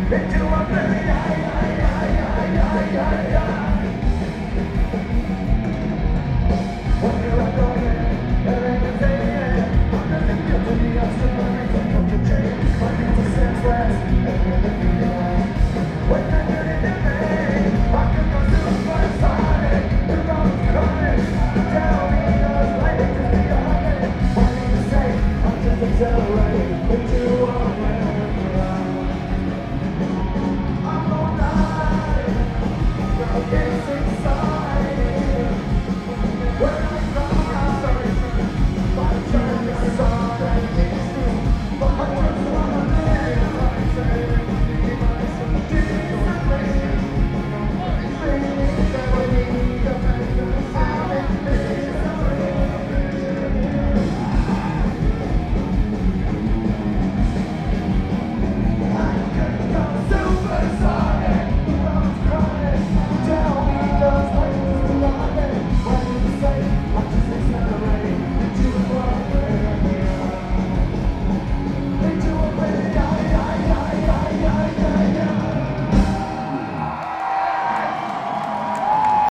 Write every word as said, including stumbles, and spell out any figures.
into oblivion. When you're up going, there ain't a thing. I'm nothing guilty, I'm still learning from what you change. My mental senseless.